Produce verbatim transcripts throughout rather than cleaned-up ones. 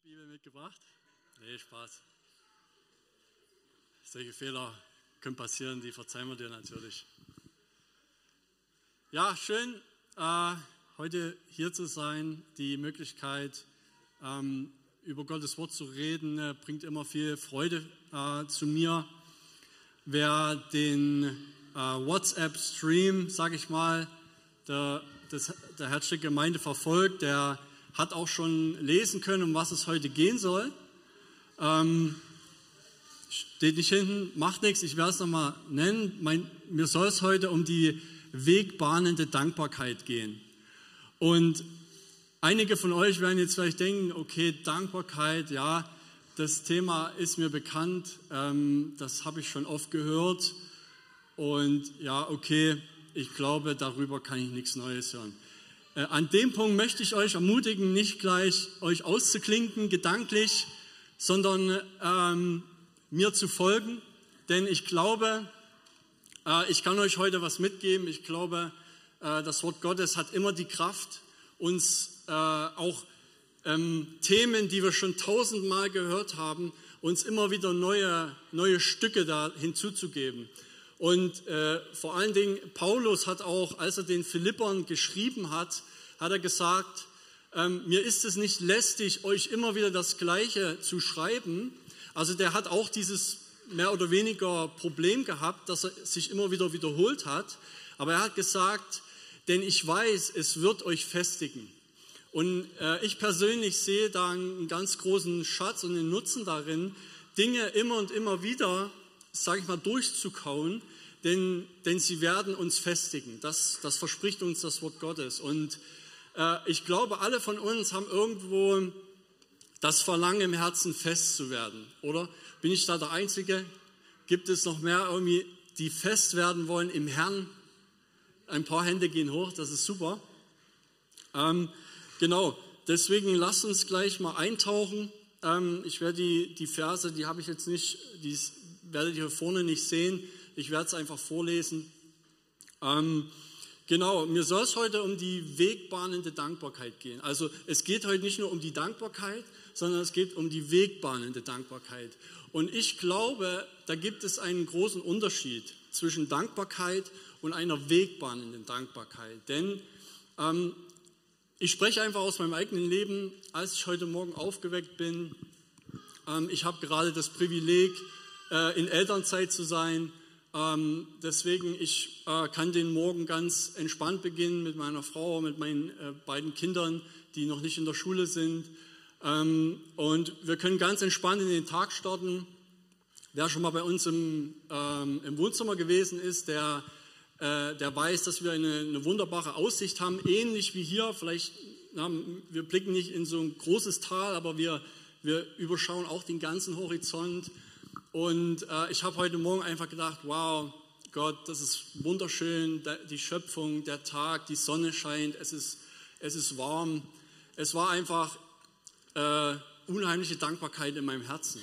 Bibel mitgebracht? Nee, Spaß. Solche Fehler können passieren, die verzeihen wir dir natürlich. Ja, schön, äh, heute hier zu sein. Die Möglichkeit, ähm, über Gottes Wort zu reden, äh, bringt immer viel Freude äh, zu mir. Wer den äh, WhatsApp-Stream, sage ich mal, der, des, der Herzstück-Gemeinde verfolgt, der hat auch schon lesen können, um was es heute gehen soll. Ähm, steht nicht hinten, macht nichts, ich werde es nochmal nennen. Mein, mir soll es heute um die wegbahnende Dankbarkeit gehen. Und einige von euch werden jetzt vielleicht denken, okay, Dankbarkeit, ja, das Thema ist mir bekannt, ähm, das habe ich schon oft gehört. Und ja, okay, ich glaube, darüber kann ich nichts Neues hören. Äh, an dem Punkt möchte ich euch ermutigen, nicht gleich euch auszuklinken, gedanklich, sondern ähm, mir zu folgen. Denn ich glaube, äh, ich kann euch heute was mitgeben. Ich glaube, äh, das Wort Gottes hat immer die Kraft, uns äh, auch ähm, Themen, die wir schon tausendmal gehört haben, uns immer wieder neue, neue Stücke da hinzuzugeben. Und äh, vor allen Dingen, Paulus hat auch, als er den Philippern geschrieben hat, hat er gesagt, ähm, mir ist es nicht lästig, euch immer wieder das Gleiche zu schreiben. Also der hat auch dieses mehr oder weniger Problem gehabt, dass er sich immer wieder wiederholt hat. Aber er hat gesagt, denn ich weiß, es wird euch festigen. Und äh, ich persönlich sehe da einen ganz großen Schatz und einen Nutzen darin, Dinge immer und immer wieder, sage ich mal, durchzukauen, denn, denn sie werden uns festigen. Das, das verspricht uns das Wort Gottes. Und äh, ich glaube, alle von uns haben irgendwo das Verlangen im Herzen, fest zu werden. Oder bin ich da der Einzige? Gibt es noch mehr irgendwie, die fest werden wollen im Herrn? Ein paar Hände gehen hoch, das ist super. Ähm, genau, deswegen lasst uns gleich mal eintauchen. Ähm, ich werde die, die Verse, die habe ich jetzt nicht, die werdet ihr hier vorne nicht sehen. Ich werde es einfach vorlesen. Ähm, genau, mir soll es heute um die wegbahnende Dankbarkeit gehen. Also es geht heute nicht nur um die Dankbarkeit, sondern es geht um die wegbahnende Dankbarkeit. Und ich glaube, da gibt es einen großen Unterschied zwischen Dankbarkeit und einer wegbahnenden Dankbarkeit. Denn ähm, ich spreche einfach aus meinem eigenen Leben, als ich heute Morgen aufgeweckt bin. Ähm, ich habe gerade das Privileg, äh, in Elternzeit zu sein. Ähm, deswegen, ich äh, kann den Morgen ganz entspannt beginnen mit meiner Frau, mit meinen äh, beiden Kindern, die noch nicht in der Schule sind. Ähm, und wir können ganz entspannt in den Tag starten. Wer schon mal bei uns im, ähm, im Wohnzimmer gewesen ist, der, äh, der weiß, dass wir eine, eine wunderbare Aussicht haben, ähnlich wie hier. Vielleicht, na, wir blicken nicht in so ein großes Tal, aber wir, wir überschauen auch den ganzen Horizont. Und äh, ich habe heute Morgen einfach gedacht, wow, Gott, das ist wunderschön, die Schöpfung, der Tag, die Sonne scheint, es ist, es ist warm. Es war einfach äh, unheimliche Dankbarkeit in meinem Herzen.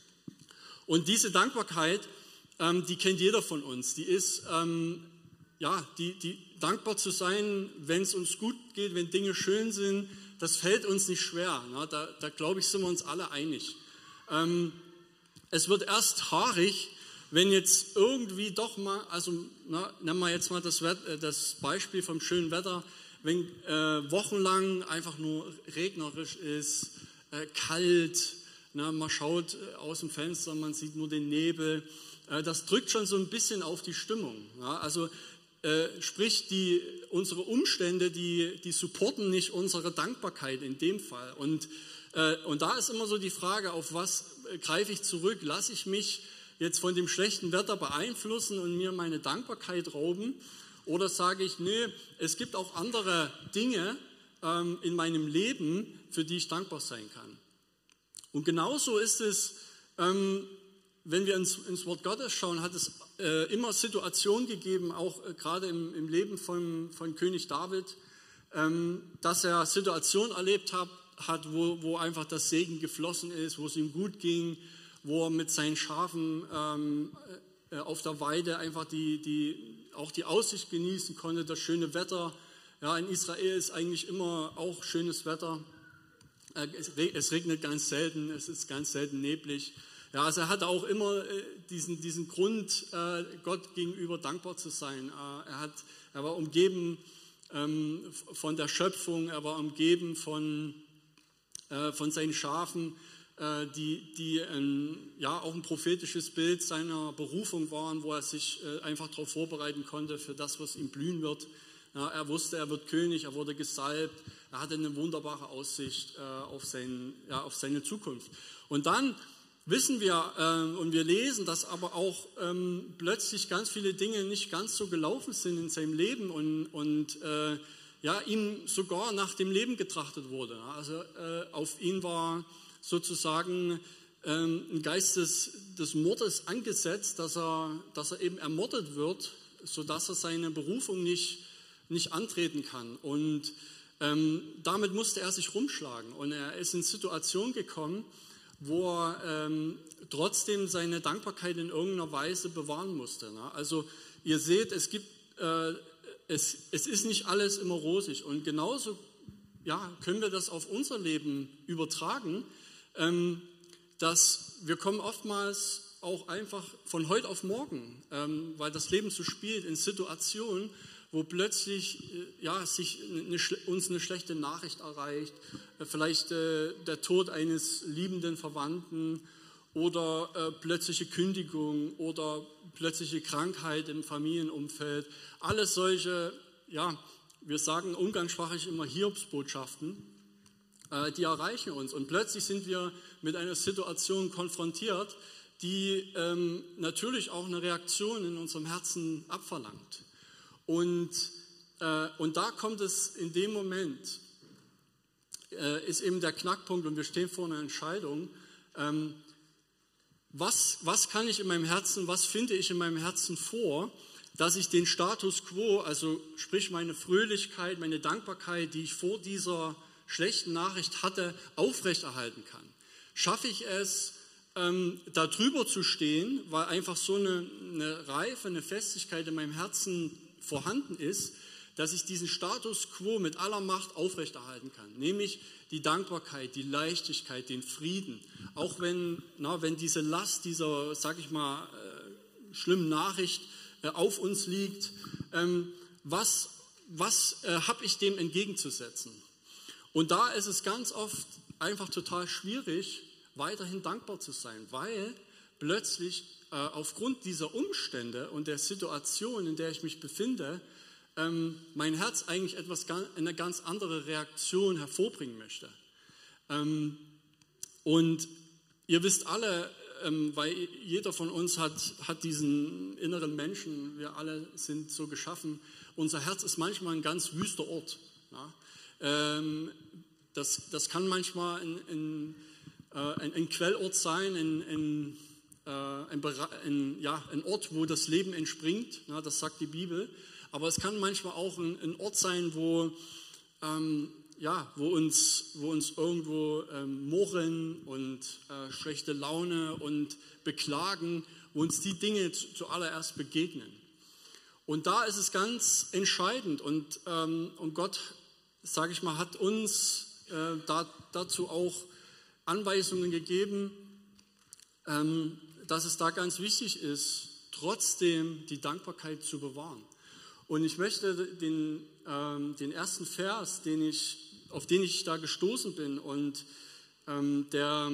Und diese Dankbarkeit, ähm, die kennt jeder von uns. Die ist, ähm, ja, die, die dankbar zu sein, wenn es uns gut geht, wenn Dinge schön sind, das fällt uns nicht schwer. Ne? Da, da glaube ich, sind wir uns alle einig. Ähm, Es wird erst haarig, wenn jetzt irgendwie doch mal, also na, nehmen wir jetzt mal das, das Beispiel vom schönen Wetter, wenn äh, wochenlang einfach nur regnerisch ist, äh, kalt, na, man schaut aus dem Fenster, man sieht nur den Nebel, äh, das drückt schon so ein bisschen auf die Stimmung. Ja? Also äh, sprich, die, unsere Umstände, die, die supporten nicht unsere Dankbarkeit in dem Fall. Und Und da ist immer so die Frage, auf was greife ich zurück? Lasse ich mich jetzt von dem schlechten Wetter beeinflussen und mir meine Dankbarkeit rauben? Oder sage ich, nee, es gibt auch andere Dinge ähm, in meinem Leben, für die ich dankbar sein kann. Und genauso ist es, ähm, wenn wir ins, ins Wort Gottes schauen, hat es äh, immer Situationen gegeben, auch äh, gerade im, im Leben von, von König David, ähm, dass er Situationen erlebt hat, hat, wo, wo einfach das Segen geflossen ist, wo es ihm gut ging, wo er mit seinen Schafen ähm, äh, auf der Weide einfach die, die, auch die Aussicht genießen konnte, das schöne Wetter. Ja, in Israel ist eigentlich immer auch schönes Wetter. Äh, es, reg, es regnet ganz selten, es ist ganz selten neblig. Ja, also er hatte auch immer äh, diesen, diesen Grund, äh, Gott gegenüber dankbar zu sein. Äh, er, hat, er war umgeben ähm, von der Schöpfung, er war umgeben von, äh, von seinen Schafen, äh, die, die ähm, ja, auch ein prophetisches Bild seiner Berufung waren, wo er sich äh, einfach darauf vorbereiten konnte für das, was ihm blühen wird. Ja, er wusste, er wird König, er wurde gesalbt, er hatte eine wunderbare Aussicht äh, auf, sein, ja, auf seine Zukunft. Und dann wissen wir äh, und wir lesen, dass aber auch ähm, plötzlich ganz viele Dinge nicht ganz so gelaufen sind in seinem Leben und, und äh, ja, ihm sogar nach dem Leben getrachtet wurde. Also äh, auf ihn war sozusagen ähm, ein Geist des, des Mordes angesetzt, dass er, dass er eben ermordet wird, sodass er seine Berufung nicht, nicht antreten kann. Und ähm, damit musste er sich rumschlagen und er ist in Situationen gekommen, wo er ähm, trotzdem seine Dankbarkeit in irgendeiner Weise bewahren musste. Ne? Also ihr seht, es, gibt, äh, es, es ist nicht alles immer rosig und genauso ja, können wir das auf unser Leben übertragen, ähm, dass wir kommen oftmals auch einfach von heute auf morgen, ähm, weil das Leben so spielt, in Situationen, wo plötzlich äh, ja, sich eine, uns eine schlechte Nachricht erreicht, äh, vielleicht äh, der Tod eines liebenden Verwandten oder äh, plötzliche Kündigung oder plötzliche Krankheit im Familienumfeld. Alles solche, ja, wir sagen umgangssprachlich immer Hiobsbotschaften, äh, die erreichen uns. Und plötzlich sind wir mit einer Situation konfrontiert, die ähm, natürlich auch eine Reaktion in unserem Herzen abverlangt. Und, äh, und da kommt es in dem Moment, äh, ist eben der Knackpunkt und wir stehen vor einer Entscheidung, ähm, was, was kann ich in meinem Herzen, was finde ich in meinem Herzen vor, dass ich den Status quo, also sprich meine Fröhlichkeit, meine Dankbarkeit, die ich vor dieser schlechten Nachricht hatte, aufrechterhalten kann. Schaffe ich es, ähm, da drüber zu stehen, weil einfach so eine, eine Reife, eine Festigkeit in meinem Herzen vorhanden ist, dass ich diesen Status quo mit aller Macht aufrechterhalten kann, nämlich die Dankbarkeit, die Leichtigkeit, den Frieden, auch wenn, na, wenn diese Last dieser, sag ich mal, äh, schlimmen Nachricht äh, auf uns liegt, ähm, was, was äh, habe ich dem entgegenzusetzen? Und da ist es ganz oft einfach total schwierig, weiterhin dankbar zu sein, weil plötzlich äh, aufgrund dieser Umstände und der Situation, in der ich mich befinde, ähm, mein Herz eigentlich etwas, eine ganz andere Reaktion hervorbringen möchte. Ähm, und ihr wisst alle, ähm, weil jeder von uns hat, hat diesen inneren Menschen, wir alle sind so geschaffen, unser Herz ist manchmal ein ganz wüster Ort. Ja? Ähm, das, das kann manchmal ein, ein, äh, ein, ein Quellort sein, ein, ein, äh, ein, ein, ja, ein Ort, wo das Leben entspringt, ja, das sagt die Bibel. Aber es kann manchmal auch ein, ein Ort sein, wo, ähm, ja, wo, uns, wo uns irgendwo ähm, Murren und äh, schlechte Laune und Beklagen, wo uns die Dinge zu, zuallererst begegnen. Und da ist es ganz entscheidend und, ähm, und Gott, sage ich mal, hat uns äh, da, dazu auch Anweisungen gegeben, ähm, dass es da ganz wichtig ist, trotzdem die Dankbarkeit zu bewahren. Und ich möchte den, ähm, den ersten Vers, den ich, auf den ich da gestoßen bin und ähm, der,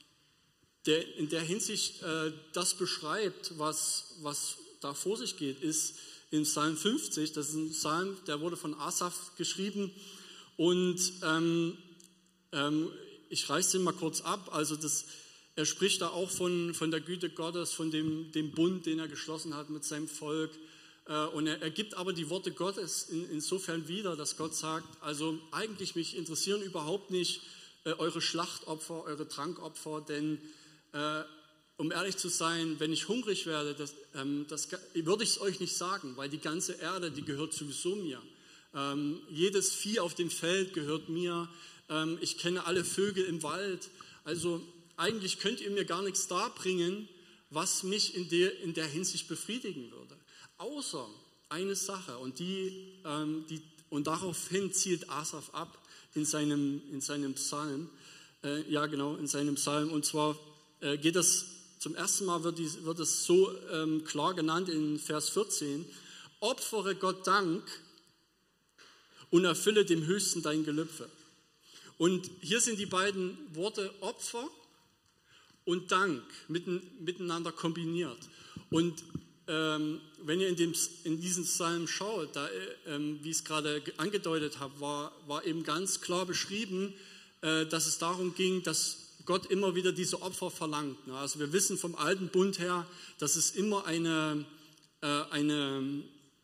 der in der Hinsicht äh, das beschreibt, was, was da vor sich geht, ist in Psalm fünfzig. Das ist ein Psalm, der wurde von Asaf geschrieben und ähm, ähm, ich reiße den mal kurz ab. Also das, er spricht da auch von, von der Güte Gottes, von dem, dem Bund, den er geschlossen hat mit seinem Volk. Und er, er gibt aber die Worte Gottes in, insofern wieder, dass Gott sagt, also eigentlich mich interessieren überhaupt nicht äh, eure Schlachtopfer, eure Trankopfer, denn äh, um ehrlich zu sein, wenn ich hungrig werde, das, ähm, das würde ich es euch nicht sagen, weil die ganze Erde, die gehört sowieso mir. Ähm, jedes Vieh auf dem Feld gehört mir, ähm, ich kenne alle Vögel im Wald, also eigentlich könnt ihr mir gar nichts darbringen, was mich in der, in der Hinsicht befriedigen würde. Außer eine Sache, und, die, ähm, die, und daraufhin zielt Asaf ab, in seinem, in seinem Psalm. Äh, ja, genau, in seinem Psalm. Und zwar äh, geht das zum ersten Mal, wird, die, wird es so ähm, klar genannt in Vers vierzehn. Opfere Gott Dank und erfülle dem Höchsten dein Gelübde. Und hier sind die beiden Worte Opfer und Dank mitten, miteinander kombiniert. Und ähm, wenn ihr in, dem, in diesen Psalm schaut, da, ähm, wie ich es gerade angedeutet habe, war, war eben ganz klar beschrieben, äh, dass es darum ging, dass Gott immer wieder diese Opfer verlangt. Ne? Also wir wissen vom alten Bund her, dass es immer eine, äh, eine,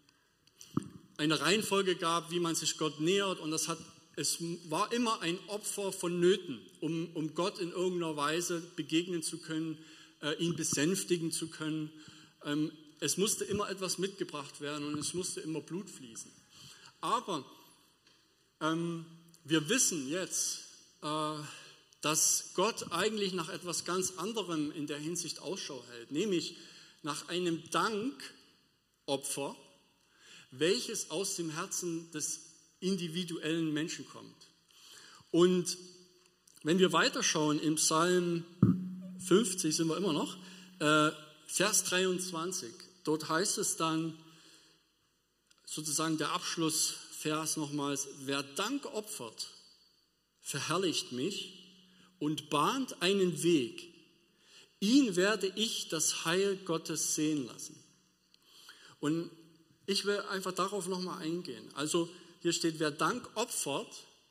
eine Reihenfolge gab, wie man sich Gott nähert, und das hat, es war immer ein Opfer vonnöten, um, um Gott in irgendeiner Weise begegnen zu können, äh, ihn besänftigen zu können. Ähm, es musste immer etwas mitgebracht werden und es musste immer Blut fließen. Aber ähm, wir wissen jetzt, äh, dass Gott eigentlich nach etwas ganz anderem in der Hinsicht Ausschau hält, nämlich nach einem Dankopfer, welches aus dem Herzen des individuellen Menschen kommt. Und wenn wir weiterschauen, im Psalm fünfzig sind wir immer noch, äh, Vers dreiundzwanzig, dort heißt es dann, sozusagen der Abschlussvers nochmals, wer Dank opfert, verherrlicht mich und bahnt einen Weg, ihn werde ich das Heil Gottes sehen lassen. Und ich will einfach darauf nochmal eingehen. Also hier steht, wer Dank opfert,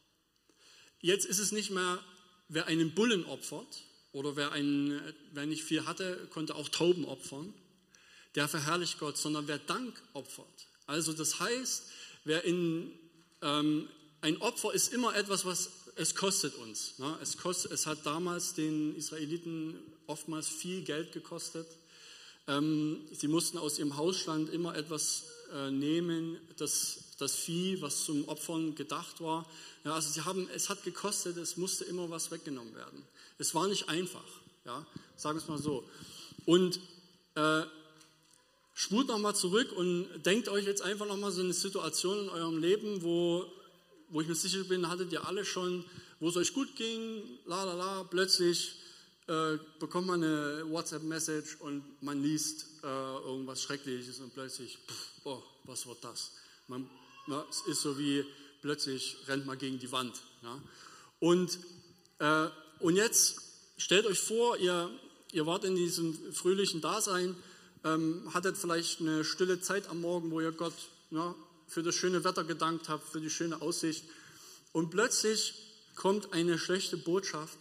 jetzt ist es nicht mehr, wer einen Bullen opfert oder wer, einen, wer nicht viel hatte, konnte auch Tauben opfern, der verherrlicht Gott, sondern wer Dank opfert. Also das heißt, wer in, ähm, ein Opfer ist immer etwas, was es kostet uns. Ne? Es, kostet, es hat damals den Israeliten oftmals viel Geld gekostet. Ähm, sie mussten aus ihrem Hausstand immer etwas äh, nehmen, das, das Vieh, was zum Opfern gedacht war. Ja, also sie haben, es hat gekostet, es musste immer was weggenommen werden. Es war nicht einfach, ja? Sagen wir es mal so. Und äh, spult nochmal zurück und denkt euch jetzt einfach nochmal so eine Situation in eurem Leben, wo wo ich mir sicher bin, hattet ihr alle schon, wo es euch gut ging, la la la, plötzlich äh, bekommt man eine WhatsApp-Message und man liest äh, irgendwas Schreckliches und plötzlich, pff, oh, was wird das? Man, na, es ist so wie, plötzlich rennt man gegen die Wand. Ja? Und, äh, und jetzt stellt euch vor, ihr, ihr wart in diesem fröhlichen Dasein, ähm, hattet vielleicht eine stille Zeit am Morgen, wo ihr Gott na, für das schöne Wetter gedankt habt, für die schöne Aussicht. Und plötzlich kommt eine schlechte Botschaft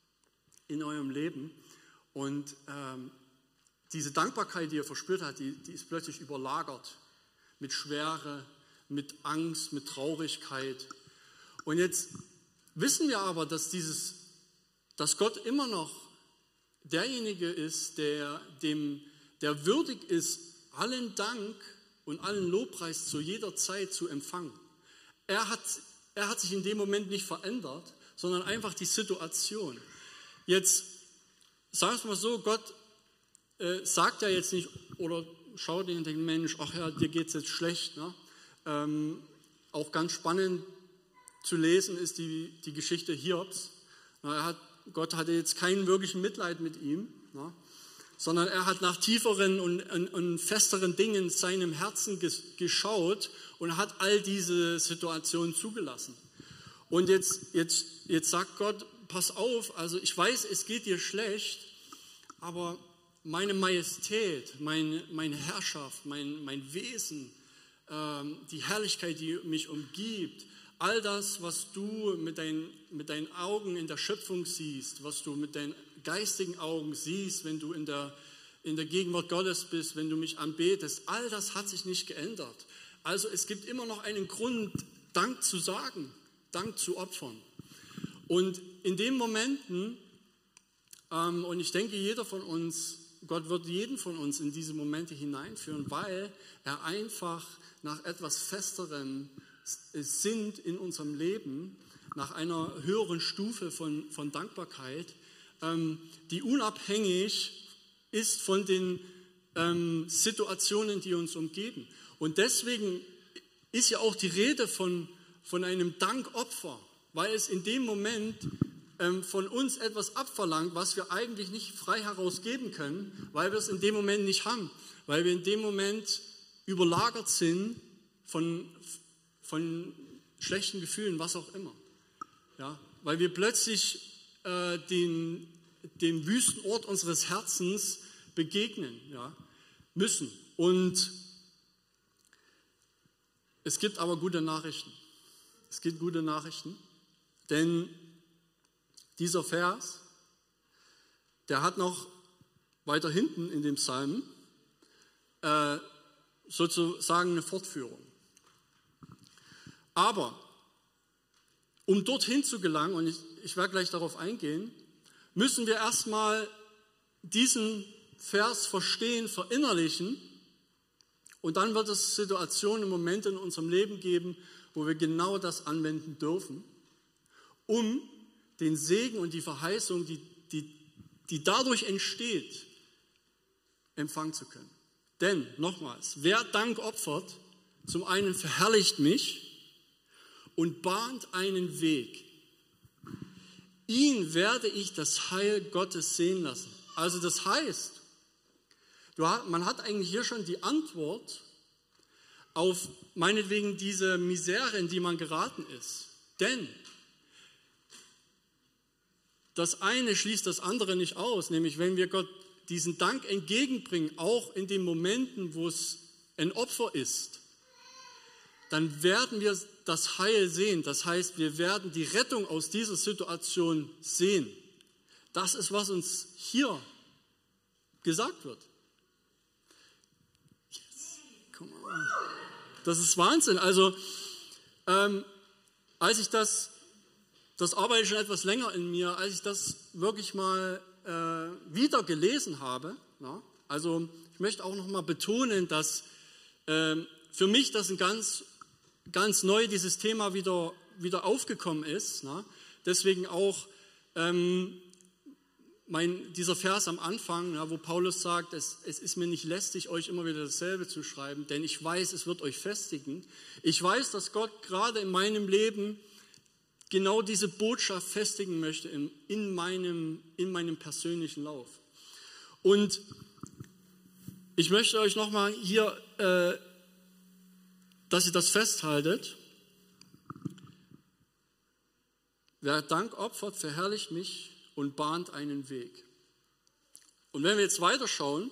in eurem Leben und ähm, diese Dankbarkeit, die ihr verspürt habt, die, die ist plötzlich überlagert mit Schwere, mit Angst, mit Traurigkeit. Und jetzt wissen wir aber, dass, dieses, dass Gott immer noch derjenige ist, der, dem, der würdig ist, allen Dank und allen Lobpreis zu jeder Zeit zu empfangen. Er hat, er hat sich in dem Moment nicht verändert, sondern einfach die Situation. Jetzt, sag es mal so, Gott äh, sagt ja jetzt nicht oder schaut in den Mensch, ach ja, dir geht es jetzt schlecht. Ne? Ähm, auch ganz spannend zu lesen ist die, die Geschichte Hiobs. Er hat, Gott hatte jetzt keinen wirklichen Mitleid mit ihm, ne? Sondern er hat nach tieferen und, und, und festeren Dingen in seinem Herzen geschaut und hat all diese Situationen zugelassen. Und jetzt, jetzt, jetzt sagt Gott, pass auf, also ich weiß, es geht dir schlecht, aber meine Majestät, meine, meine Herrschaft, mein, mein Wesen, ähm, die Herrlichkeit, die mich umgibt, all das, was du mit, dein, mit deinen Augen in der Schöpfung siehst, was du mit deinen geistigen Augen siehst, wenn du in der, in der Gegenwart Gottes bist, wenn du mich anbetest, all das hat sich nicht geändert. Also es gibt immer noch einen Grund, Dank zu sagen, Dank zu opfern. Und in den Momenten, ähm, und ich denke, jeder von uns, Gott wird jeden von uns in diese Momente hineinführen, weil er einfach nach etwas Festerem sind in unserem Leben, nach einer höheren Stufe von, von Dankbarkeit, ähm, die unabhängig ist von den ähm, Situationen, die uns umgeben. Und deswegen ist ja auch die Rede von, von einem Dankopfer, weil es in dem Moment ähm, von uns etwas abverlangt, was wir eigentlich nicht frei herausgeben können, weil wir es in dem Moment nicht haben, weil wir in dem Moment überlagert sind von, von schlechten Gefühlen, was auch immer. Ja, weil wir plötzlich äh, den, dem Wüstenort unseres Herzens begegnen, ja, müssen. Und es gibt aber gute Nachrichten. Es gibt gute Nachrichten, denn dieser Vers, der hat noch weiter hinten in dem Psalm äh, sozusagen eine Fortführung. Aber um dorthin zu gelangen, und ich, ich werde gleich darauf eingehen, müssen wir erstmal diesen Vers verstehen, verinnerlichen, und dann wird es Situationen, Momente in unserem Leben geben, wo wir genau das anwenden dürfen, um den Segen und die Verheißung, die, die, die dadurch entsteht, empfangen zu können. Denn, nochmals, wer Dank opfert, zum einen verherrlicht mich und bahnt einen Weg. Ihn werde ich das Heil Gottes sehen lassen. Also das heißt, man hat eigentlich hier schon die Antwort auf meinetwegen diese Misere, in die man geraten ist. Denn das eine schließt das andere nicht aus, nämlich wenn wir Gott diesen Dank entgegenbringen, auch in den Momenten, wo es ein Opfer ist, dann werden wir das Heil sehen. Das heißt, wir werden die Rettung aus dieser Situation sehen. Das ist, was uns hier gesagt wird. Yes. Come on. Das ist Wahnsinn. Also, ähm, als ich das, das arbeitet schon etwas länger in mir, als ich das wirklich mal äh, wieder gelesen habe, na, also ich möchte auch noch mal betonen, dass äh, für mich das ein ganz, ganz neu dieses Thema wieder, wieder aufgekommen ist. Na, deswegen auch ähm, Mein, dieser Vers am Anfang, ja, wo Paulus sagt, es, es ist mir nicht lästig, euch immer wieder dasselbe zu schreiben, denn ich weiß, es wird euch festigen. Ich weiß, dass Gott gerade in meinem Leben genau diese Botschaft festigen möchte in, in, meinem, in meinem persönlichen Lauf. Und ich möchte euch nochmal hier, äh, dass ihr das festhaltet. Wer Dank opfert, verherrlicht mich und bahnt einen Weg. Und wenn wir jetzt weiterschauen,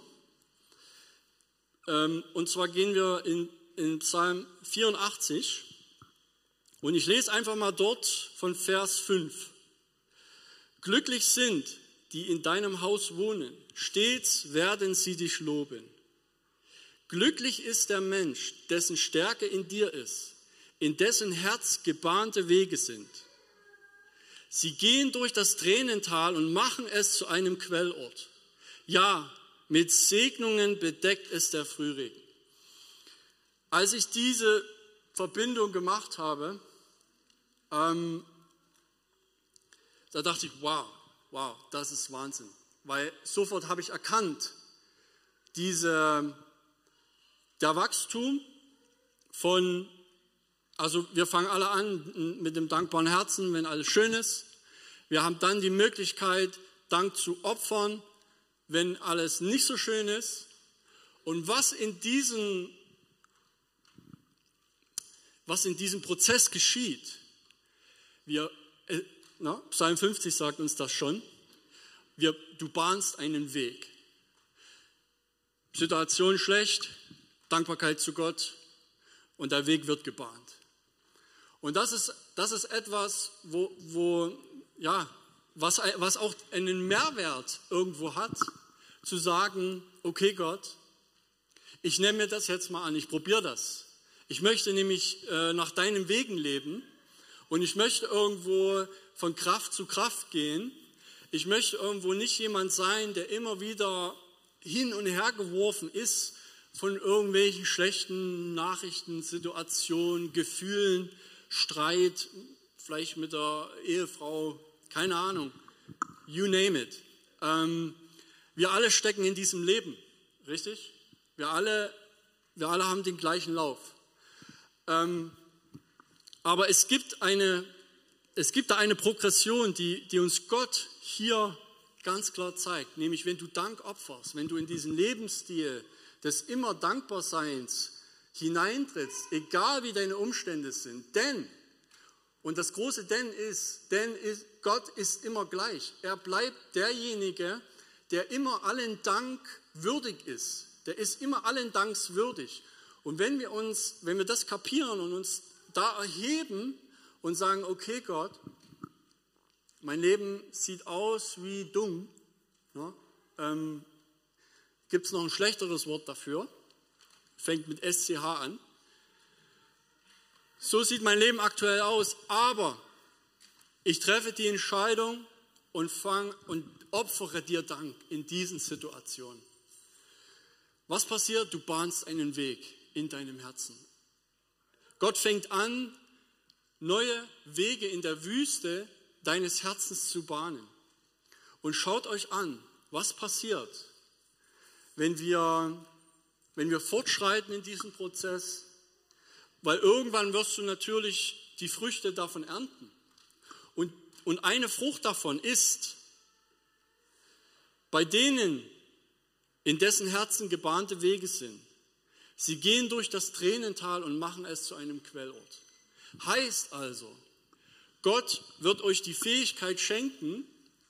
ähm, und zwar gehen wir in, in Psalm vierundachtzig, und ich lese einfach mal dort von Vers fünf. Glücklich sind, die in deinem Haus wohnen, stets werden sie dich loben. Glücklich ist der Mensch, dessen Stärke in dir ist, in dessen Herz gebahnte Wege sind. Sie gehen durch das Tränental und machen es zu einem Quellort. Ja, mit Segnungen bedeckt es der Frühregen. Als ich diese Verbindung gemacht habe, ähm, da dachte ich, wow, wow, das ist Wahnsinn. Weil sofort habe ich erkannt, diese, der Wachstum von, also wir fangen alle an mit dem dankbaren Herzen, wenn alles schön ist. Wir haben dann die Möglichkeit, Dank zu opfern, wenn alles nicht so schön ist. Und was in diesem, was in diesem Prozess geschieht, wir, äh, na, Psalm fünfzig sagt uns das schon, wir, du bahnst einen Weg. Situation schlecht, Dankbarkeit zu Gott und der Weg wird gebahnt. Und das ist, das ist etwas, wo, wo, ja, was, was auch einen Mehrwert irgendwo hat, zu sagen, okay Gott, ich nehme mir das jetzt mal an, ich probiere das. Ich möchte nämlich äh, nach deinen Wegen leben und ich möchte irgendwo von Kraft zu Kraft gehen. Ich möchte irgendwo nicht jemand sein, der immer wieder hin und her geworfen ist von irgendwelchen schlechten Nachrichten, Situationen, Gefühlen, Streit, vielleicht mit der Ehefrau, keine Ahnung, you name it. Ähm, wir alle stecken in diesem Leben, richtig? Wir alle, wir alle haben den gleichen Lauf. Ähm, aber es gibt eine, es gibt da eine Progression, die, die uns Gott hier ganz klar zeigt, nämlich wenn du Dank opferst, wenn du in diesen Lebensstil des immer Dankbarseins hineintrittst, egal wie deine Umstände sind, denn, und das große Denn ist, denn ist, Gott ist immer gleich. Er bleibt derjenige, der immer allen Dank würdig ist. Der ist immer allen Danks würdig. Und wenn wir uns, wenn wir das kapieren und uns da erheben und sagen, okay Gott, mein Leben sieht aus wie dumm, ja, ähm, gibt es noch ein schlechteres Wort dafür, fängt mit S C H an. So sieht mein Leben aktuell aus, aber ich treffe die Entscheidung und fang und opfere dir Dank in diesen Situationen. Was passiert? Du bahnst einen Weg in deinem Herzen. Gott fängt an, neue Wege in der Wüste deines Herzens zu bahnen. Und schaut euch an, was passiert, wenn wir, wenn wir fortschreiten in diesem Prozess, weil irgendwann wirst du natürlich die Früchte davon ernten. Und, und eine Frucht davon ist, bei denen, in dessen Herzen gebahnte Wege sind, sie gehen durch das Tränental und machen es zu einem Quellort. Heißt also, Gott wird euch die Fähigkeit schenken,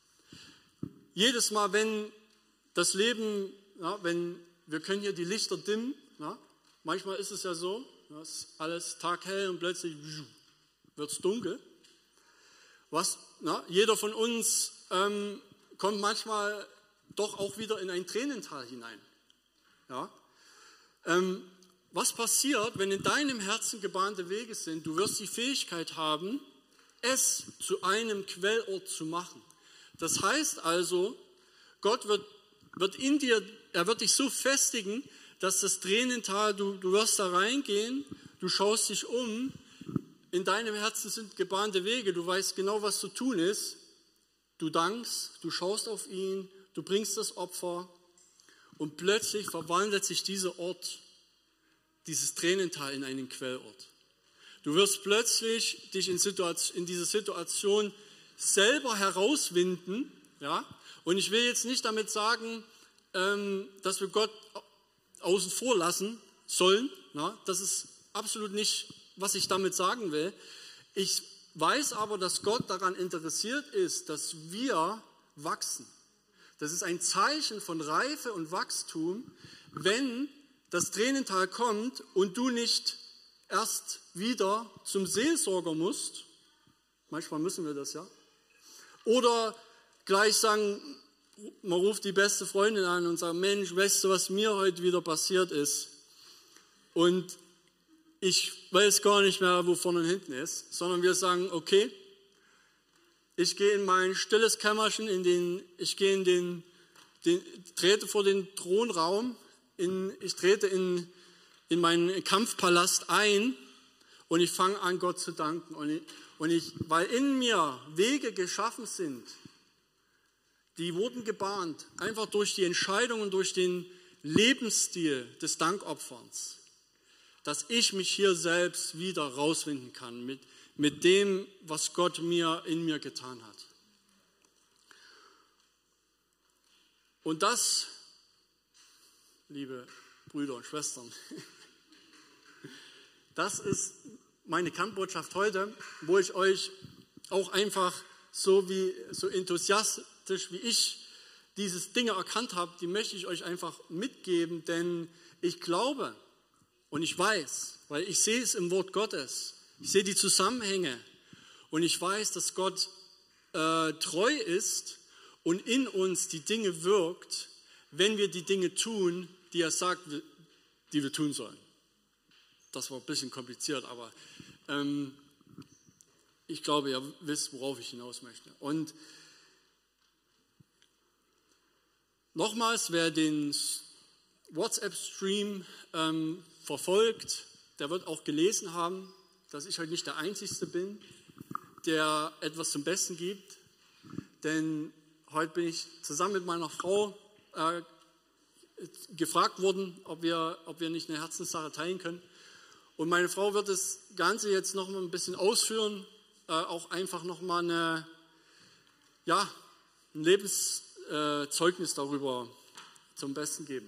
jedes Mal, wenn das Leben, ja, wenn wir können hier die Lichter dimmen, ja, manchmal ist es ja so, ja, ist alles taghell und plötzlich wird es dunkel. Was, na, jeder von uns ähm, kommt manchmal doch auch wieder in ein Tränental hinein. Ja? Ähm, was passiert, wenn in deinem Herzen gebahnte Wege sind? Du wirst die Fähigkeit haben, es zu einem Quellort zu machen. Das heißt also, Gott wird, wird in dir, er wird dich so festigen, dass das Tränental, du, du wirst da reingehen, du schaust dich um, in deinem Herzen sind gebahnte Wege, du weißt genau, was zu tun ist, du dankst, du schaust auf ihn, du bringst das Opfer und plötzlich verwandelt sich dieser Ort, dieses Tränental in einen Quellort. Du wirst plötzlich dich in, Situation, in dieser Situation selber herauswinden, ja? Und ich will jetzt nicht damit sagen, ähm, dass wir Gott außen vor lassen sollen, ja? Das ist absolut nicht, was ich damit sagen will. Ich weiß aber, dass Gott daran interessiert ist, dass wir wachsen. Das ist ein Zeichen von Reife und Wachstum, wenn das Tränental kommt und du nicht erst wieder zum Seelsorger musst. Manchmal müssen wir das ja. Oder gleich sagen, man ruft die beste Freundin an und sagt, Mensch, weißt du, was mir heute wieder passiert ist? Und ich weiß gar nicht mehr, wo vorne und hinten ist, sondern wir sagen, okay, ich gehe in mein stilles Kämmerchen, in den, ich gehe in den, den, trete vor den Thronraum, in, ich trete in, in meinen Kampfpalast ein und ich fange an, Gott zu danken. Und ich, und ich, weil in mir Wege geschaffen sind, die wurden gebahnt, einfach durch die Entscheidungen, durch den Lebensstil des Dankopferns, dass ich mich hier selbst wieder rauswinden kann mit, mit dem, was Gott mir in mir getan hat. Und das, liebe Brüder und Schwestern, das ist meine Kernbotschaft heute, wo ich euch auch einfach so, wie, so enthusiastisch wie ich dieses Dinge erkannt habe, die möchte ich euch einfach mitgeben, denn ich glaube und ich weiß, weil ich sehe es im Wort Gottes, ich sehe die Zusammenhänge und ich weiß, dass Gott äh, treu ist und in uns die Dinge wirkt, wenn wir die Dinge tun, die er sagt, die wir tun sollen. Das war ein bisschen kompliziert, aber ähm, ich glaube, ihr wisst, worauf ich hinaus möchte. Und nochmals, wer den WhatsApp-Stream ähm, verfolgt, der wird auch gelesen haben, dass ich heute nicht der Einzige bin, der etwas zum Besten gibt. Denn heute bin ich zusammen mit meiner Frau äh, gefragt worden, ob wir, ob wir nicht eine Herzenssache teilen können. Und meine Frau wird das Ganze jetzt noch mal ein bisschen ausführen, äh, auch einfach nochmal eine, ja, ein Lebenszeugnis äh, darüber zum Besten geben.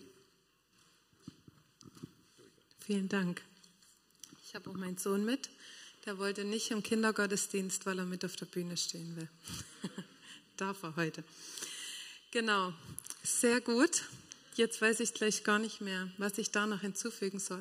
Vielen Dank. Ich habe auch meinen Sohn mit. Der wollte nicht im Kindergottesdienst, weil er mit auf der Bühne stehen will. Darf er heute. Genau, sehr gut. Jetzt weiß ich gleich gar nicht mehr, was ich da noch hinzufügen soll.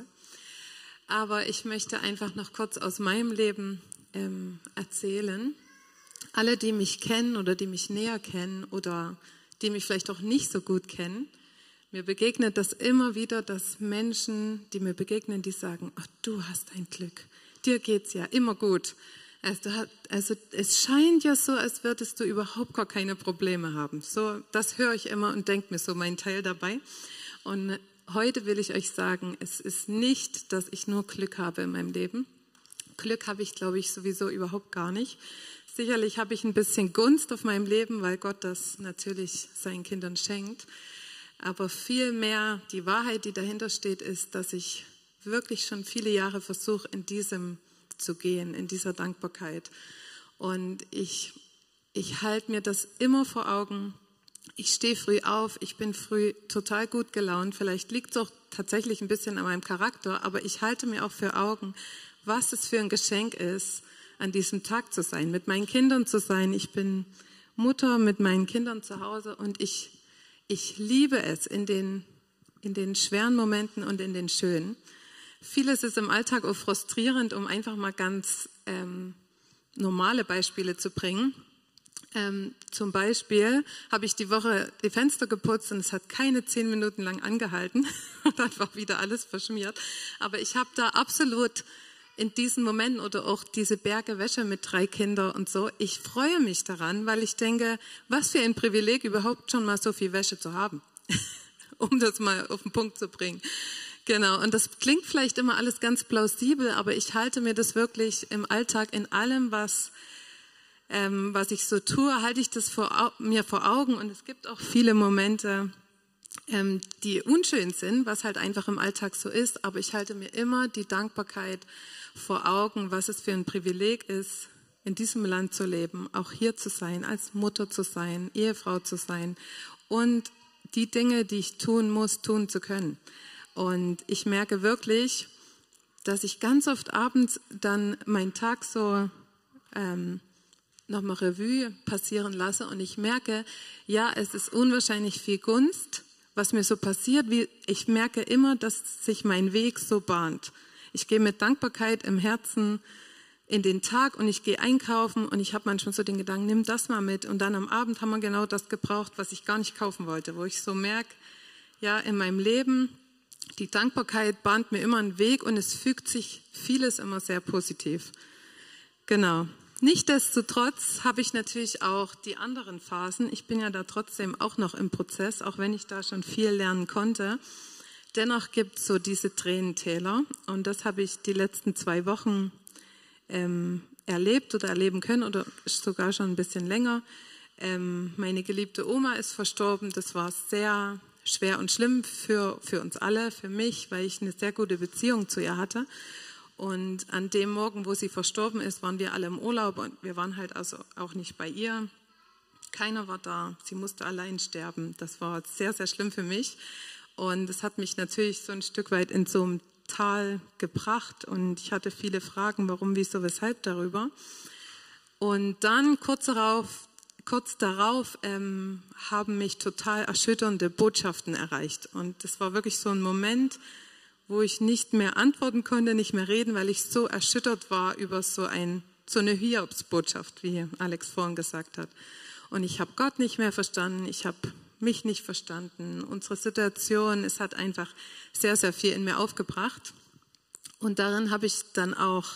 Aber ich möchte einfach noch kurz aus meinem Leben ähm, erzählen. Alle, die mich kennen oder die mich näher kennen oder die mich vielleicht auch nicht so gut kennen, mir begegnet das immer wieder, dass Menschen, die mir begegnen, die sagen, ach, du hast ein Glück, dir geht's ja immer gut. Also, also es scheint ja so, als würdest du überhaupt gar keine Probleme haben. So, das höre ich immer und denke mir so meinen Teil dabei. Und heute will ich euch sagen, es ist nicht, dass ich nur Glück habe in meinem Leben. Glück habe ich, glaube ich, sowieso überhaupt gar nicht. Sicherlich habe ich ein bisschen Gunst auf meinem Leben, weil Gott das natürlich seinen Kindern schenkt. Aber vielmehr die Wahrheit, die dahinter steht, ist, dass ich wirklich schon viele Jahre versuche, in diesem zu gehen, in dieser Dankbarkeit. Und ich, ich halte mir das immer vor Augen. Ich stehe früh auf, ich bin früh total gut gelaunt. Vielleicht liegt es auch tatsächlich ein bisschen an meinem Charakter, aber ich halte mir auch für Augen, was es für ein Geschenk ist, an diesem Tag zu sein, mit meinen Kindern zu sein. Ich bin Mutter mit meinen Kindern zu Hause und ich Ich liebe es in den, in den schweren Momenten und in den schönen. Vieles ist im Alltag auch frustrierend, um einfach mal ganz ähm, normale Beispiele zu bringen. Ähm, zum Beispiel habe ich die Woche die Fenster geputzt und es hat keine zehn Minuten lang angehalten und dann war wieder alles verschmiert. Aber ich habe da absolut in diesen Momenten oder auch diese Berge Wäsche mit drei Kindern und so, ich freue mich daran, weil ich denke, was für ein Privileg, überhaupt schon mal so viel Wäsche zu haben, um das mal auf den Punkt zu bringen. Genau, und das klingt vielleicht immer alles ganz plausibel, aber ich halte mir das wirklich im Alltag, in allem, was, ähm, was ich so tue, halte ich das vor, mir vor Augen und es gibt auch viele Momente, ähm, die unschön sind, was halt einfach im Alltag so ist, aber ich halte mir immer die Dankbarkeit vor Augen, was es für ein Privileg ist, in diesem Land zu leben, auch hier zu sein, als Mutter zu sein, Ehefrau zu sein und die Dinge, die ich tun muss, tun zu können. Und ich merke wirklich, dass ich ganz oft abends dann meinen Tag so ähm, nochmal Revue passieren lasse und ich merke, ja, es ist unwahrscheinlich viel Gunst, was mir so passiert. Wie, ich merke immer, dass sich mein Weg so bahnt. Ich gehe mit Dankbarkeit im Herzen in den Tag und ich gehe einkaufen und ich habe manchmal so den Gedanken, nimm das mal mit. Und dann am Abend haben wir genau das gebraucht, was ich gar nicht kaufen wollte, wo ich so merke, ja, in meinem Leben, die Dankbarkeit bahnt mir immer einen Weg und es fügt sich vieles immer sehr positiv. Genau. Nichtsdestotrotz habe ich natürlich auch die anderen Phasen. Ich bin ja da trotzdem auch noch im Prozess, auch wenn ich da schon viel lernen konnte. Dennoch gibt es so diese Tränentäler und das habe ich die letzten zwei Wochen ähm, erlebt oder erleben können oder sogar schon ein bisschen länger. Ähm, meine geliebte Oma ist verstorben. Das war sehr schwer und schlimm für, für uns alle, für mich, weil ich eine sehr gute Beziehung zu ihr hatte. Und an dem Morgen, wo sie verstorben ist, waren wir alle im Urlaub und wir waren halt also auch nicht bei ihr. Keiner war da. Sie musste allein sterben. Das war sehr, sehr schlimm für mich. Und es hat mich natürlich so ein Stück weit in so einem Tal gebracht und ich hatte viele Fragen, warum, wieso, weshalb darüber. Und dann kurz darauf, kurz darauf ähm, haben mich total erschütternde Botschaften erreicht. Und das war wirklich so ein Moment, wo ich nicht mehr antworten konnte, nicht mehr reden, weil ich so erschüttert war über so, ein, so eine Hiobsbotschaft, wie Alex vorhin gesagt hat. Und ich habe Gott nicht mehr verstanden, ich habe mich nicht verstanden, unsere Situation, es hat einfach sehr, sehr viel in mir aufgebracht. Und darin habe ich dann auch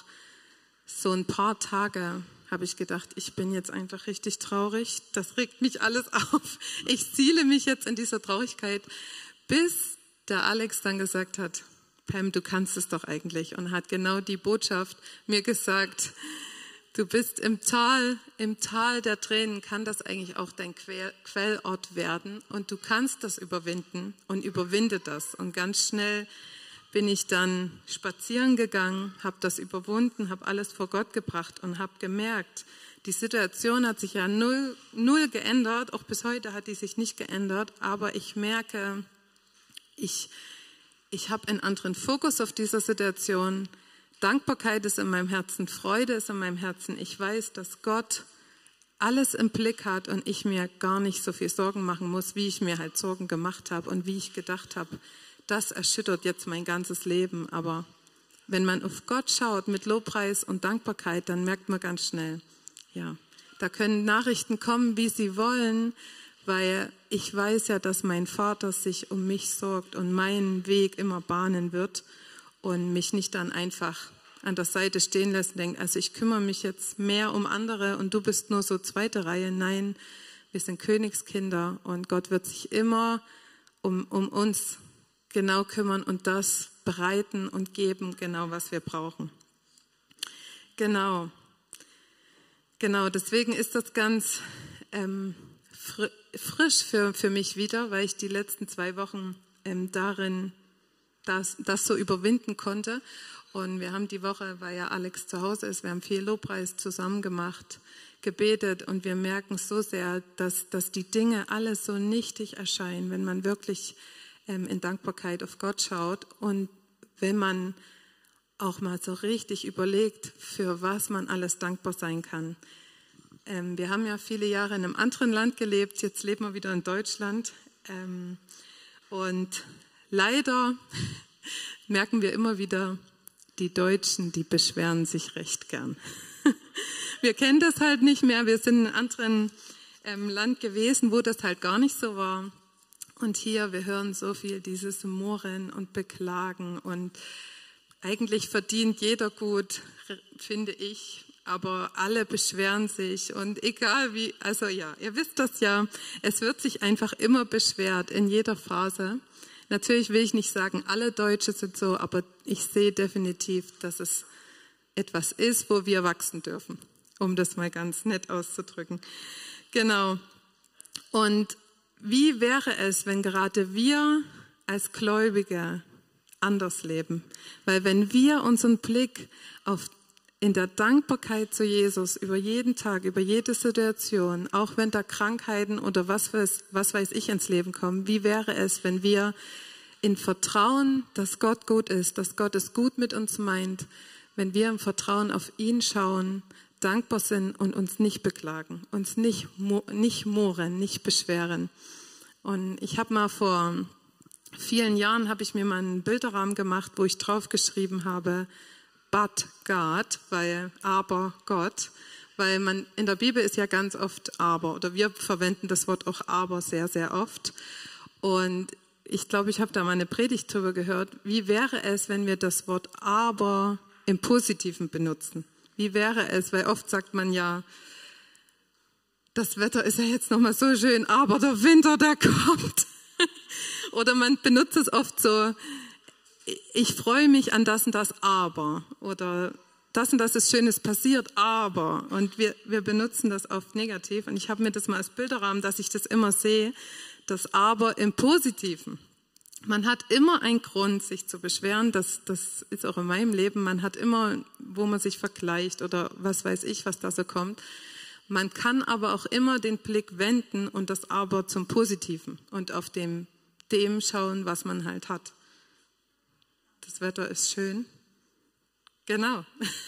so ein paar Tage, habe ich gedacht, ich bin jetzt einfach richtig traurig, das regt mich alles auf. Ich ziele mich jetzt in dieser Traurigkeit, bis der Alex dann gesagt hat, Pam, du kannst es doch eigentlich, und hat genau die Botschaft mir gesagt, du bist im Tal, im Tal der Tränen kann das eigentlich auch dein Quellort werden und du kannst das überwinden und überwinde das. Und ganz schnell bin ich dann spazieren gegangen, habe das überwunden, habe alles vor Gott gebracht und habe gemerkt, die Situation hat sich ja null, null geändert, auch bis heute hat die sich nicht geändert, aber ich merke, ich, ich habe einen anderen Fokus auf dieser Situation. Dankbarkeit ist in meinem Herzen, Freude ist in meinem Herzen. Ich weiß, dass Gott alles im Blick hat und ich mir gar nicht so viel Sorgen machen muss, wie ich mir halt Sorgen gemacht habe und wie ich gedacht habe, das erschüttert jetzt mein ganzes Leben. Aber wenn man auf Gott schaut mit Lobpreis und Dankbarkeit, dann merkt man ganz schnell, ja, da können Nachrichten kommen, wie sie wollen, weil ich weiß ja, dass mein Vater sich um mich sorgt und meinen Weg immer bahnen wird und mich nicht dann einfach an der Seite stehen lässt und denkt, also ich kümmere mich jetzt mehr um andere und du bist nur so zweite Reihe. Nein, wir sind Königskinder und Gott wird sich immer um, um uns genau kümmern und das bereiten und geben, genau was wir brauchen. Genau. Genau, deswegen ist das ganz ähm, fr- frisch für, für mich wieder, weil ich die letzten zwei Wochen ähm, darin das, das so überwinden konnte. Und wir haben die Woche, weil ja Alex zu Hause ist, wir haben viel Lobpreis zusammen gemacht, gebetet und wir merken so sehr, dass, dass die Dinge alle so nichtig erscheinen, wenn man wirklich ähm, in Dankbarkeit auf Gott schaut und wenn man auch mal so richtig überlegt, für was man alles dankbar sein kann. Ähm, wir haben ja viele Jahre in einem anderen Land gelebt, jetzt leben wir wieder in Deutschland. Ähm, und leider merken wir immer wieder, die Deutschen, die beschweren sich recht gern. Wir kennen das halt nicht mehr, wir sind in einem anderen ähm, Land gewesen, wo das halt gar nicht so war. Und hier, wir hören so viel dieses Murren und Beklagen und eigentlich verdient jeder gut, finde ich, aber alle beschweren sich und egal wie, also ja, ihr wisst das ja, es wird sich einfach immer beschwert in jeder Phase. Natürlich will ich nicht sagen, alle Deutsche sind so, aber ich sehe definitiv, dass es etwas ist, wo wir wachsen dürfen, um das mal ganz nett auszudrücken. Genau. Und wie wäre es, wenn gerade wir als Gläubige anders leben? Weil wenn wir unseren Blick auf, in der Dankbarkeit zu Jesus über jeden Tag, über jede Situation, auch wenn da Krankheiten oder was weiß, was weiß ich ins Leben kommen, wie wäre es, wenn wir in Vertrauen, dass Gott gut ist, dass Gott es gut mit uns meint, wenn wir im Vertrauen auf ihn schauen, dankbar sind und uns nicht beklagen, uns nicht, nicht murren, nicht beschweren. Und ich habe mal vor vielen Jahren, habe ich mir mal einen Bilderrahmen gemacht, wo ich draufgeschrieben habe, but God, weil aber Gott, weil man in der Bibel ist ja ganz oft aber, oder wir verwenden das Wort auch aber sehr, sehr oft. Und ich glaube, ich habe da mal eine Predigt drüber gehört. Wie wäre es, wenn wir das Wort aber im Positiven benutzen? Wie wäre es, weil oft sagt man ja, das Wetter ist ja jetzt nochmal so schön, aber der Winter, der kommt. Oder man benutzt es oft so, ich freue mich an das und das, aber. Oder das und das ist Schönes passiert, aber. Und wir, wir benutzen das oft negativ. Und ich habe mir das mal als Bilderrahmen, dass ich das immer sehe, das aber im Positiven. Man hat immer einen Grund, sich zu beschweren. Das, das ist auch in meinem Leben. Man hat immer, wo man sich vergleicht oder was weiß ich, was da so kommt. Man kann aber auch immer den Blick wenden und das aber zum Positiven und auf dem, dem schauen, was man halt hat. Das Wetter ist schön. Genau.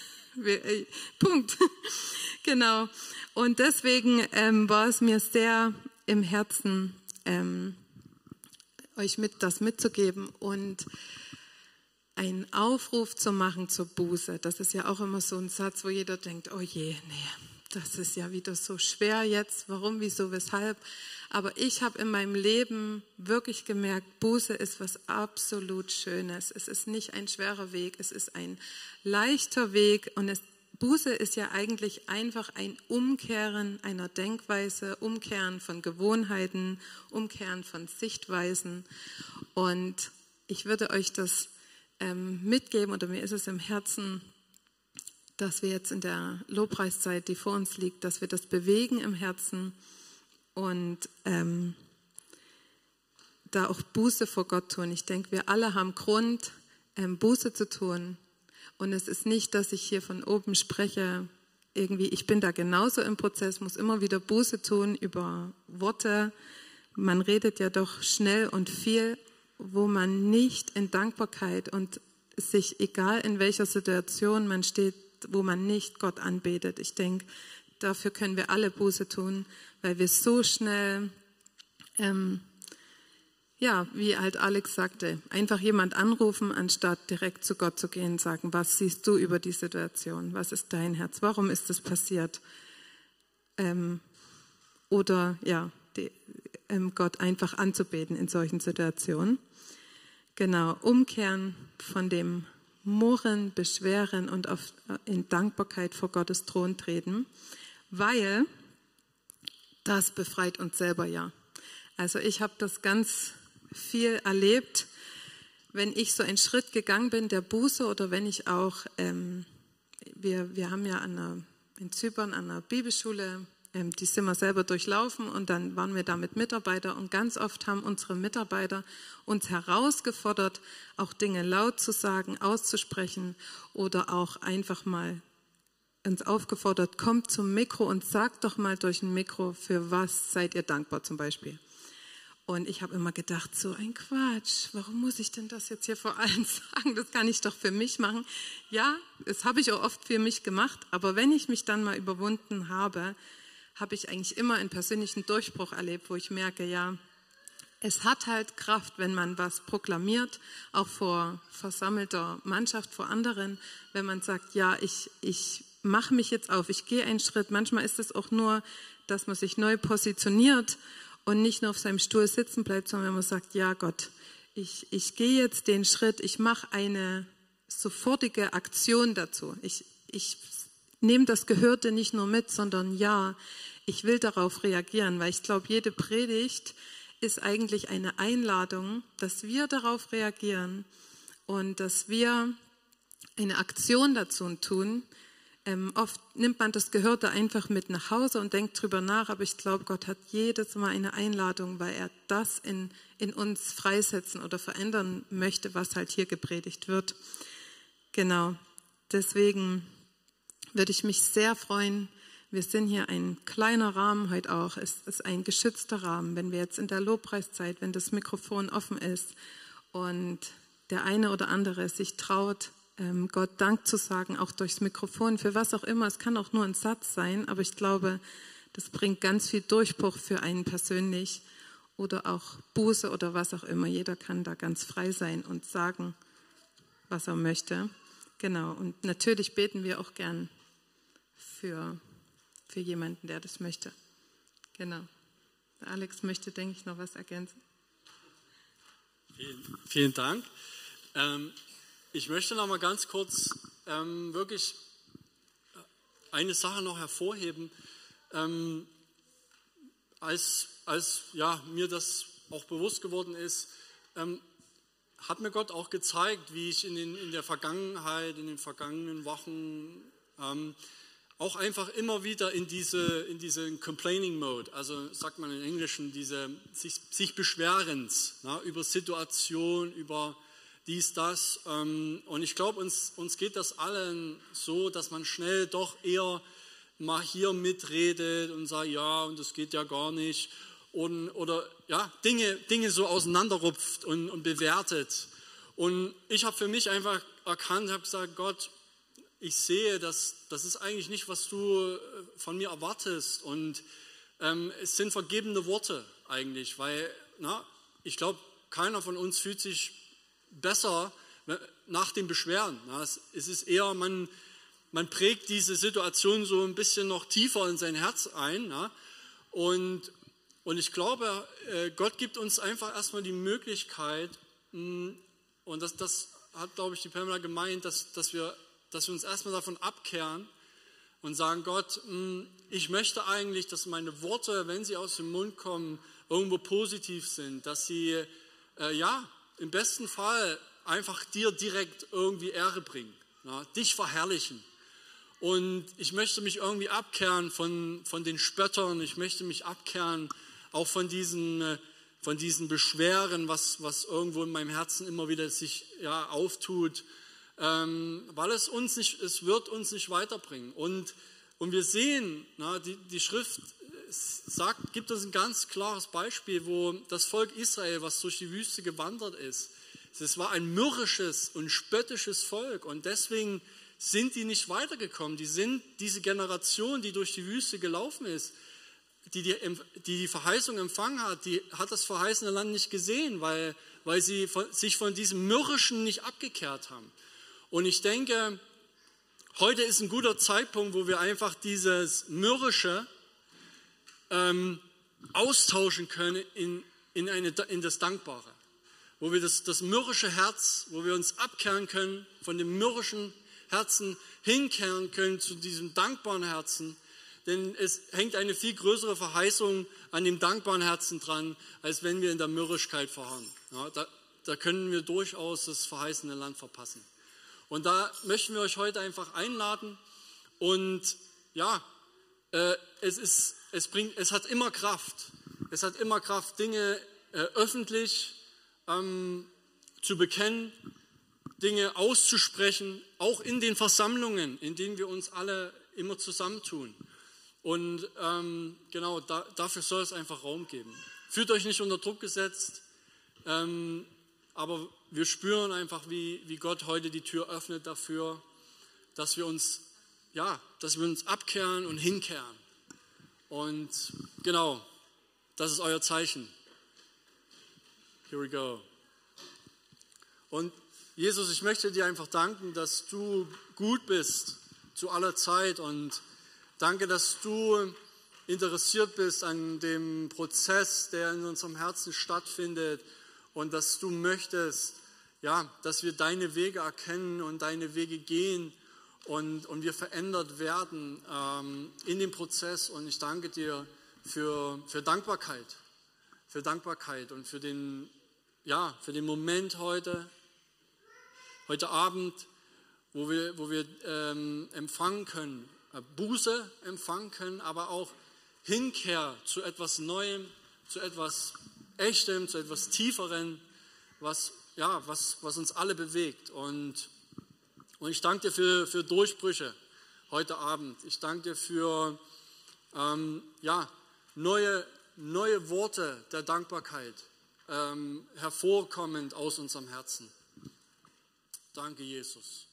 Punkt. Genau. Und deswegen ähm, war es mir sehr im Herzen, ähm, euch mit das mitzugeben und einen Aufruf zu machen zur Buße. Das ist ja auch immer so ein Satz, wo jeder denkt, oh je, nee, das ist ja wieder so schwer jetzt. Warum, wieso, weshalb? Aber ich habe in meinem Leben wirklich gemerkt, Buße ist was absolut Schönes. Es ist nicht ein schwerer Weg, es ist ein leichter Weg. Und es, Buße ist ja eigentlich einfach ein Umkehren einer Denkweise, Umkehren von Gewohnheiten, Umkehren von Sichtweisen. Und ich würde euch das ähm, mitgeben, oder mir ist es im Herzen, dass wir jetzt in der Lobpreiszeit, die vor uns liegt, dass wir das bewegen im Herzen und ähm, da auch Buße vor Gott tun. Ich denke, wir alle haben Grund, ähm, Buße zu tun. Und es ist nicht, dass ich hier von oben spreche, irgendwie, ich bin da genauso im Prozess, muss immer wieder Buße tun über Worte. Man redet ja doch schnell und viel, wo man nicht in Dankbarkeit und sich, egal in welcher Situation man steht, wo man nicht Gott anbetet. Ich denke, dafür können wir alle Buße tun, weil wir so schnell, ähm, ja, wie halt Alex sagte, einfach jemand anrufen, anstatt direkt zu Gott zu gehen und sagen, was siehst du über die Situation? Was ist dein Herz? Warum ist das passiert? Ähm, oder ja, die, ähm, Gott einfach anzubeten in solchen Situationen. Genau, umkehren von dem Murren, Beschweren und auf, in Dankbarkeit vor Gottes Thron treten, weil das befreit uns selber ja. Also ich habe das ganz viel erlebt, wenn ich so einen Schritt gegangen bin, der Buße, oder wenn ich auch, ähm, wir, wir haben ja an einer, in Zypern an einer Bibelschule, ähm, die sind wir selber durchlaufen und dann waren wir da mit Mitarbeitern und ganz oft haben unsere Mitarbeiter uns herausgefordert, auch Dinge laut zu sagen, auszusprechen oder auch einfach mal uns aufgefordert, kommt zum Mikro und sagt doch mal durch ein Mikro, für was seid ihr dankbar zum Beispiel. Und ich habe immer gedacht, so ein Quatsch, warum muss ich denn das jetzt hier vor allen sagen? Das kann ich doch für mich machen. Ja, das habe ich auch oft für mich gemacht, aber wenn ich mich dann mal überwunden habe, habe ich eigentlich immer einen persönlichen Durchbruch erlebt, wo ich merke, ja, es hat halt Kraft, wenn man was proklamiert, auch vor versammelter Mannschaft, vor anderen, wenn man sagt, ja, ich, ich mache mich jetzt auf, ich gehe einen Schritt. Manchmal ist es auch nur, dass man sich neu positioniert und nicht nur auf seinem Stuhl sitzen bleibt, sondern wenn man sagt, ja Gott, ich, ich gehe jetzt den Schritt, ich mache eine sofortige Aktion dazu. Ich, ich nehme das Gehörte nicht nur mit, sondern ja, ich will darauf reagieren, weil ich glaube, jede Predigt ist eigentlich eine Einladung, dass wir darauf reagieren und dass wir eine Aktion dazu tun. Ähm, oft nimmt man das Gehörte einfach mit nach Hause und denkt drüber nach, aber ich glaube, Gott hat jedes Mal eine Einladung, weil er das in, in uns freisetzen oder verändern möchte, was halt hier gepredigt wird. Genau, deswegen würde ich mich sehr freuen. Wir sind hier ein kleiner Rahmen heute auch, es ist ein geschützter Rahmen, wenn wir jetzt in der Lobpreiszeit, wenn das Mikrofon offen ist und der eine oder andere sich traut, Gott Dank zu sagen, auch durchs Mikrofon, für was auch immer. Es kann auch nur ein Satz sein, aber ich glaube, das bringt ganz viel Durchbruch für einen persönlich oder auch Buße oder was auch immer. Jeder kann da ganz frei sein und sagen, was er möchte. Genau, und natürlich beten wir auch gern für, für jemanden, der das möchte. Genau. Der Alex möchte, denke ich, noch was ergänzen. Vielen, vielen Dank. Ähm, Ich möchte noch mal ganz kurz ähm, wirklich eine Sache noch hervorheben. Ähm, als als ja, mir das auch bewusst geworden ist, ähm, hat mir Gott auch gezeigt, wie ich in, den, in der Vergangenheit, in den vergangenen Wochen ähm, auch einfach immer wieder in diese in diesen Complaining Mode, also sagt man im Englischen, diese sich, sich beschwerens, na, über Situation, über dies, das. Und ich glaube, uns, uns geht das allen so, dass man schnell doch eher mal hier mitredet und sagt, ja, und das geht ja gar nicht. Und, oder ja, Dinge, Dinge so auseinanderrupft und, und bewertet. Und ich habe für mich einfach erkannt, habe gesagt, Gott, ich sehe, dass das ist eigentlich nicht, was du von mir erwartest. Und ähm, es sind vergebene Worte eigentlich, weil na, ich glaube, keiner von uns fühlt sich besser nach dem Beschweren. Es ist eher, man, man prägt diese Situation so ein bisschen noch tiefer in sein Herz ein. Und, und ich glaube, Gott gibt uns einfach erstmal die Möglichkeit, und das, das hat, glaube ich, die Pamela gemeint, dass, dass, wir, dass wir uns erstmal davon abkehren und sagen, Gott, ich möchte eigentlich, dass meine Worte, wenn sie aus dem Mund kommen, irgendwo positiv sind, dass sie, äh, ja, im besten Fall einfach dir direkt irgendwie Ehre bringen, ja, dich verherrlichen. Und ich möchte mich irgendwie abkehren von, von den Spöttern, ich möchte mich abkehren auch von diesen, von diesen Beschweren, was, was irgendwo in meinem Herzen immer wieder sich ja, auftut, ähm, weil es uns nicht, es wird uns nicht weiterbringen. Und, und wir sehen, na, die, die Schrift sagt, gibt uns ein ganz klares Beispiel, wo das Volk Israel, was durch die Wüste gewandert ist, es war ein mürrisches und spöttisches Volk und deswegen sind die nicht weitergekommen. Die sind diese Generation, die durch die Wüste gelaufen ist, die die, die, die Verheißung empfangen hat, die hat das verheißene Land nicht gesehen, weil, weil sie von, sich von diesem Mürrischen nicht abgekehrt haben. Und ich denke, heute ist ein guter Zeitpunkt, wo wir einfach dieses Mürrische ähm, austauschen können in, in, eine, in das Dankbare. Wo wir das, das mürrische Herz, wo wir uns abkehren können, von dem mürrischen Herzen hinkehren können zu diesem dankbaren Herzen. Denn es hängt eine viel größere Verheißung an dem dankbaren Herzen dran, als wenn wir in der Mürrigkeit verharren. Ja, da, da können wir durchaus das verheißene Land verpassen. Und da möchten wir euch heute einfach einladen. Und ja, äh, es, ist, es, bringt, es hat immer Kraft. Es hat immer Kraft, Dinge äh, öffentlich Ähm, zu bekennen, Dinge auszusprechen, auch in den Versammlungen, in denen wir uns alle immer zusammentun. Und ähm, genau, da, dafür soll es einfach Raum geben. Fühlt euch nicht unter Druck gesetzt, ähm, aber wir spüren einfach, wie, wie Gott heute die Tür öffnet dafür, dass wir uns, ja, dass wir uns abkehren und hinkehren. Und genau, das ist euer Zeichen. Here we go. Und Jesus, ich möchte dir einfach danken, dass du gut bist zu aller Zeit und danke, dass du interessiert bist an dem Prozess, der in unserem Herzen stattfindet und dass du möchtest, ja, dass wir deine Wege erkennen und deine Wege gehen und, und wir verändert werden ähm, in dem Prozess. Und ich danke dir für, für Dankbarkeit, für Dankbarkeit und für den Ja, für den Moment heute, heute Abend, wo wir, wo wir ähm, empfangen können, äh, Buße empfangen können, aber auch Hinkehr zu etwas Neuem, zu etwas Echtem, zu etwas Tieferem, was, ja, was, was uns alle bewegt. Und, und ich danke dir für, für Durchbrüche heute Abend. Ich danke dir für ähm, ja, neue, neue Worte der Dankbarkeit. Ähm, hervorkommend aus unserem Herzen. Danke, Jesus.